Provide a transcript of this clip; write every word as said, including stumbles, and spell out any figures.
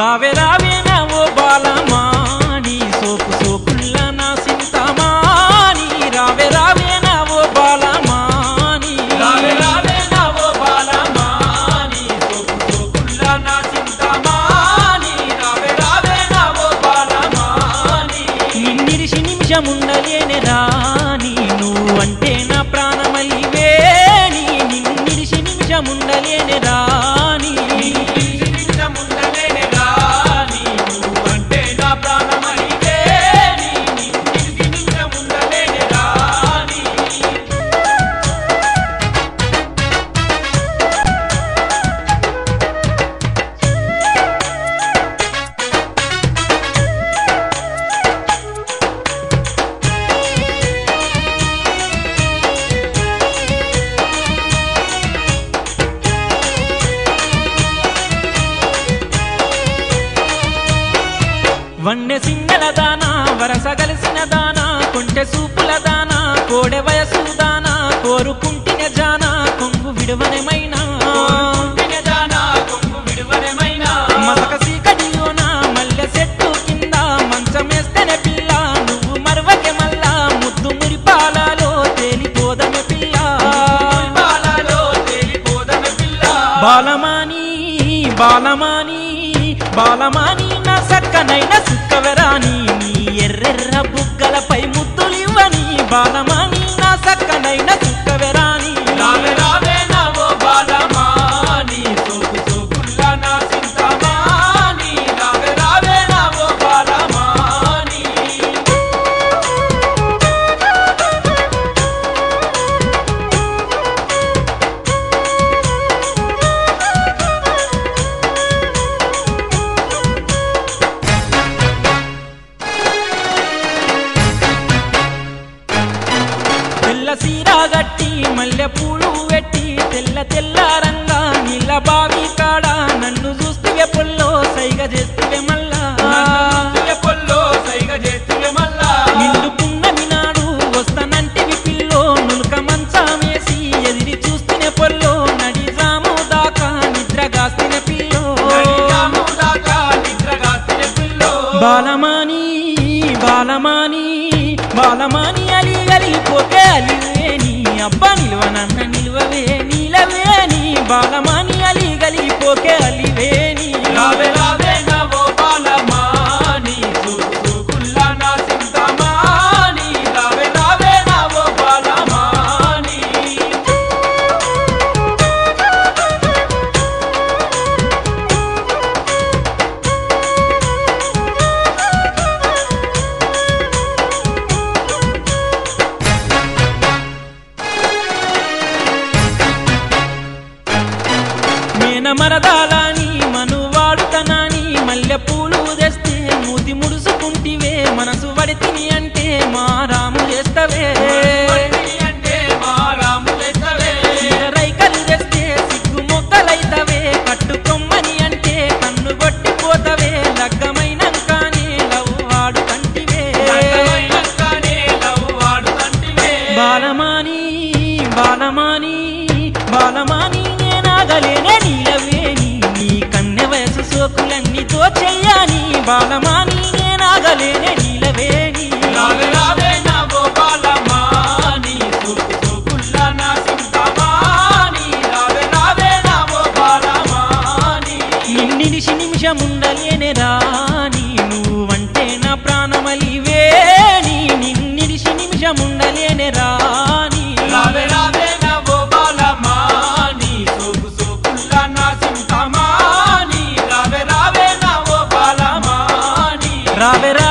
రావే రావే నా ఓ బాలమాని సోకు సోకుల్ల నా సింతమాని రావే రావే నా ఓ బాలమాని రావే రావే నా ఓ బాలమాని సోకు సోకుల్ల నా సింతమాని రావే రావే నా ఓ బాలమాని నిన్నిరిసి నిమిషముండలేనే రాని నువ్వంటే నా ప్రాణమలివే నీ నిన్నిరిసి నిమిషముండలేనే రాని వన్నె సింగల దానా వరస కలిసిన దానా కొంటె సూపుల దానా కోడె వయసు దానా కోరుకుంటిన జానా కొంగు విడువనమైనా మసక సీకడిలోనా మల్లె చెట్టు కింద మంచమేస్తేనే పిల్ల నువ్వు మరవకె మల్లా ముద్దు మురిపాలలో తేలిపోదమె పిల్ల బాలమాని బాలమాని బాలమాని నా సక్కనైన సుక్కవరాని నీ ఎర్రెర్ర బుగ్గలపై ముద్దులివ్వని బాలమాని నా సక్కనైన సుక్కవరాని రావే రావే నా ఓ బాలమాని సోకు సోకుల్ల నా సింతమాని రావే రావే నా ఓ బాలమాని తెల్ల సీరా గట్టి మల్లె పూలు వెట్టి తెల్ల తెల్లారంగా నీళ్ళ బావి కాడ నన్ను చూస్తే పొల్లో సైగ చేస్తే మల్లా పొల్లో సైగ చేస్తే మల్లా నిండు పున్నమి నాడు వస్తానంటివి పిల్లో నులుక మంచమేసి ఎదిరి చూస్తేనే పొల్లో నడి జాము దాకా నిద్రగాస్తేనే పిల్లో బాలమాని బాలమాని బాలమాని అలి అలిగిపోతే అలివేని అబ్బా నిలువనన్న నిలువవే నీలవేని బాలమాని అలి గలిగిపోకే అలివేని రావే రావే నా ఓ బాలమాని సోకు సోకుల్ల నా సింతమాని రావే రావే నా ఓ బాలమాని మేన మరదాలని మనువాడుతనాని మల్లె పూలు తెస్తే మూతి ముడుసుకుంటివే మనసు వడితిని అంటే మా రాము చేస్తవే అంటే మా రాము చేస్తవే రైకలు తెస్తే సిగ్గు మొక్కలైతవే కట్టుకొమ్మని అంటే కన్ను కొట్టిపోతవే లగ్గమైనంకానే లవ్ ఆడు కంటివే బాలమాని బాలమాని బాలమాని నేనాగలేనే నీలవేని నీ కన్నె వయసు సోకులన్నీ దోచెయ్యాని బాలమాని నేనాగలేనే నీలవేని రావే రావే నా ఓ బాలమాని సోకు సోకుల్ల నా సింతమాని రావే రావే నా ఓ బాలమాని నిన్నిడిసి నిమిషముండలేనే రాని నువ్వంటే నా ప్రాణమలివే నీ నిన్నిడిసి నిమిషముండలేనే రాని రావే రావే నా ఓ బాలమాని సోకు సోకుల్ల నా సింతమాని రావే రావే నా ఓ బాలమాని రావే